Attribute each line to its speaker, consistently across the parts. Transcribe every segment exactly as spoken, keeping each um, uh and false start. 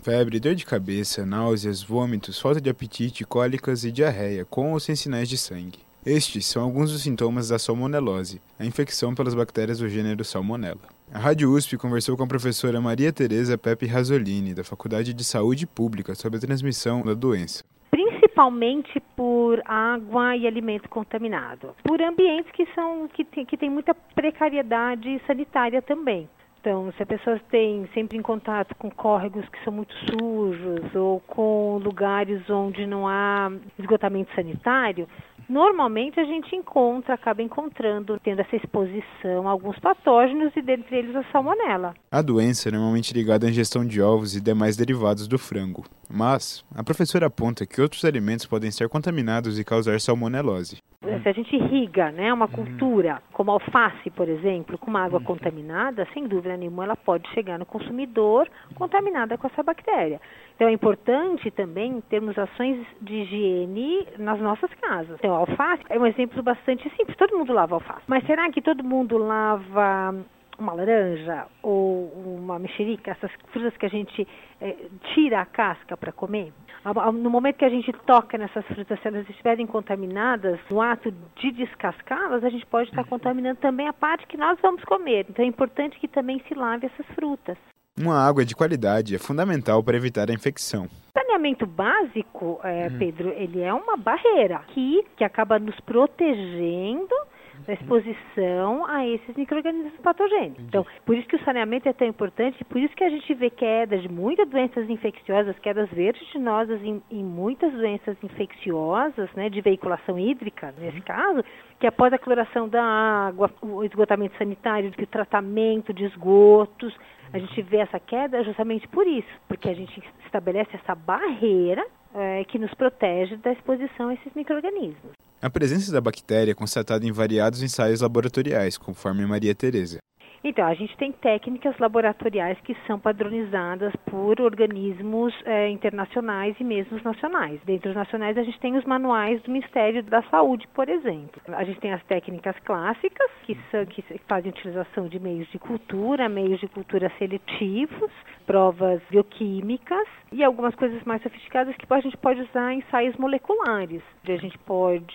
Speaker 1: febre, dor de cabeça, náuseas, vômitos, falta de apetite, cólicas e diarreia, com ou sem sinais de sangue. Estes são alguns dos sintomas da salmonelose, a infecção pelas bactérias do gênero Salmonella. A Rádio U S P conversou com a professora Maria Tereza Pepe Rasolini, da Faculdade de Saúde Pública, sobre a transmissão da doença.
Speaker 2: Principalmente por água e alimento contaminado, por ambientes que são que tem, que tem muita precariedade sanitária também. Então, se a pessoa tem sempre em contato com córregos que são muito sujos ou com lugares onde não há esgotamento sanitário, normalmente a gente encontra, acaba encontrando, tendo essa exposição a alguns patógenos e dentre eles a salmonela.
Speaker 1: A doença é normalmente ligada à ingestão de ovos e demais derivados do frango, mas a professora aponta que outros alimentos podem ser contaminados e causar salmonelose.
Speaker 2: Se a gente irriga, né, uma cultura, como alface, por exemplo, com uma água contaminada, sem dúvida nenhuma ela pode chegar no consumidor contaminada com essa bactéria. Então é importante também termos ações de higiene nas nossas casas. Então, a alface é um exemplo bastante simples, todo mundo lava alface. Mas será que todo mundo lava uma laranja ou uma mexerica, essas frutas que a gente é, tira a casca para comer? No momento que a gente toca nessas frutas, se elas estiverem contaminadas, no ato de descascá-las, a gente pode estar contaminando também a parte que nós vamos comer. Então é importante que também se lave essas frutas.
Speaker 1: Uma água de qualidade é fundamental para evitar a infecção.
Speaker 2: O saneamento básico, é, Pedro, ele é uma barreira que, que acaba nos protegendo da exposição a esses micro-organismos patogênicos. Então, por isso que o saneamento é tão importante, por isso que a gente vê queda de muitas doenças infecciosas, quedas vertiginosas em, em muitas doenças infecciosas, né, de veiculação hídrica, nesse caso, que após a cloração da água, o esgotamento sanitário, o tratamento de esgotos, a gente vê essa queda justamente por isso, porque a gente estabelece essa barreira é, que nos protege da exposição a esses micro-organismos.
Speaker 1: A presença da bactéria é constatada em variados ensaios laboratoriais, conforme Maria Tereza.
Speaker 2: Então, a gente tem técnicas laboratoriais que são padronizadas por organismos é, internacionais e mesmo nacionais. Dentre os nacionais, a gente tem os manuais do Ministério da Saúde, por exemplo. A gente tem as técnicas clássicas, que, são, que fazem utilização de meios de cultura, meios de cultura seletivos, provas bioquímicas e algumas coisas mais sofisticadas que a gente pode usar em ensaios moleculares, onde a gente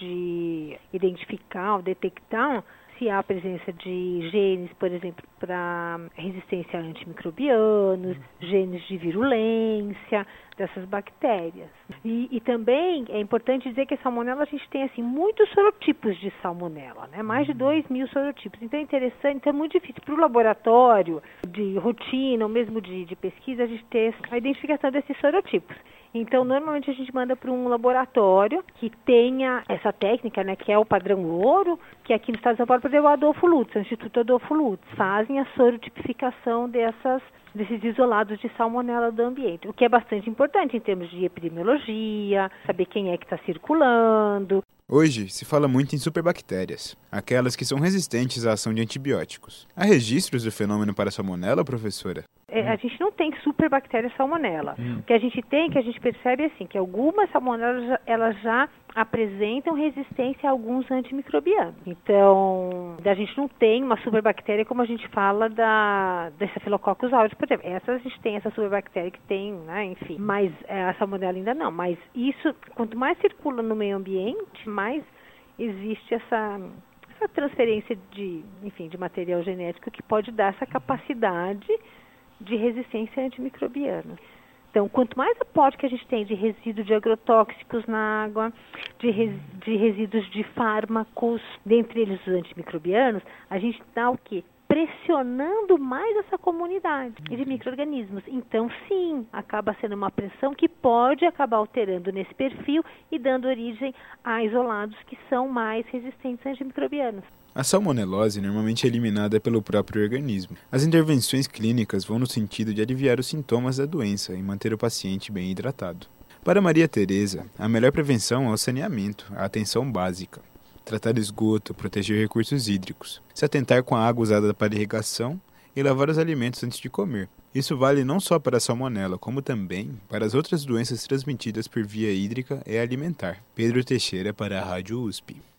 Speaker 2: pode identificar ou detectar se há a presença de genes, por exemplo, para resistência a antimicrobianos, genes de virulência dessas bactérias. E, e também é importante dizer que a salmonela, a gente tem assim, muitos sorotipos de salmonela, né? Mais de dois mil sorotipos. Então é interessante, então é muito difícil para o laboratório de rotina ou mesmo de, de pesquisa a gente ter a identificação desses sorotipos. Então, normalmente a gente manda para um laboratório que tenha essa técnica, né, que é o padrão ouro, que aqui no estado de São Paulo, por exemplo, o Adolfo Lutz, o Instituto Adolfo Lutz, fazem a sorotipificação dessas, desses isolados de salmonela do ambiente, o que é bastante importante em termos de epidemiologia, saber quem é que está circulando.
Speaker 1: Hoje se fala muito em superbactérias, aquelas que são resistentes à ação de antibióticos. Há registros do fenômeno para a salmonela, professora?
Speaker 2: É, a gente não tem superbactéria salmonela. Hum. O que a gente tem, que a gente percebe é assim, que algumas salmonelas elas já apresentam resistência a alguns antimicrobianos. Então, a gente não tem uma superbactéria como a gente fala da, da Staphylococcus aureus, por exemplo. Essa a gente tem essa superbactéria que tem, né, enfim. Mas é, a salmonela ainda não. Mas isso, quanto mais circula no meio ambiente, mais existe essa... essa transferência de, enfim, de material genético que pode dar essa capacidade de resistência a antimicrobianos. Então, quanto mais aporte que a gente tem de resíduos de agrotóxicos na água, de, res, de resíduos de fármacos, dentre eles os antimicrobianos, a gente dá o quê? Pressionando mais essa comunidade de micro-organismos. Então, sim, acaba sendo uma pressão que pode acabar alterando nesse perfil e dando origem a isolados que são mais resistentes a antimicrobianos.
Speaker 1: A salmonelose normalmente é eliminada pelo próprio organismo. As intervenções clínicas vão no sentido de aliviar os sintomas da doença e manter o paciente bem hidratado. Para Maria Tereza, a melhor prevenção é o saneamento, a atenção básica. Tratar esgoto, proteger recursos hídricos, se atentar com a água usada para irrigação e lavar os alimentos antes de comer. Isso vale não só para a salmonela, como também para as outras doenças transmitidas por via hídrica e alimentar. Pedro Teixeira para a Rádio U S P.